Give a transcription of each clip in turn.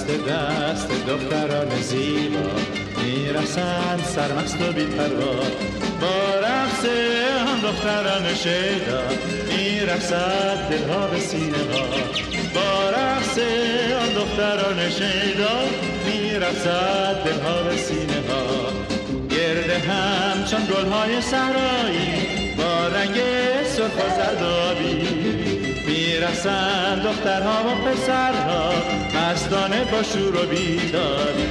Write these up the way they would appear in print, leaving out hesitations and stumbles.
دست دست دختران زیبا میرسند سرمست و بی‌پروا، با رقص آن دختران شیدا میرسد دلها به سینه ها، با رقص آن دختران شیدا میرسد دلها به سینه ها. گرد هم چون گلهای صحرایی با رنگ سرخ و زردابی میرسند دخترها و پسرها مستانه با شور و بیداری.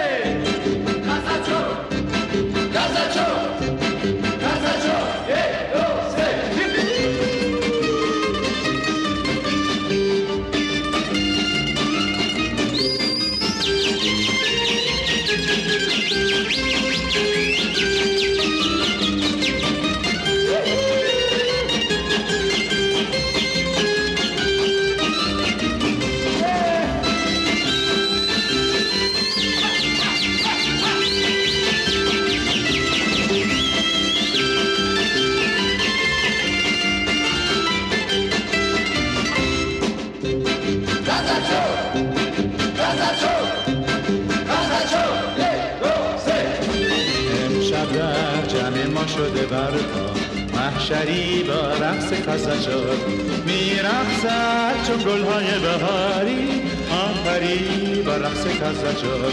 شده برپا محشری با رقص کاساچور میرقصد چون گلهای بهاری، آفری با رقص کاساچور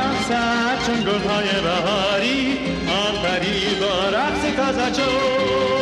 میرقصد چون گلهای بهاری، آفری با رقص کاساچور.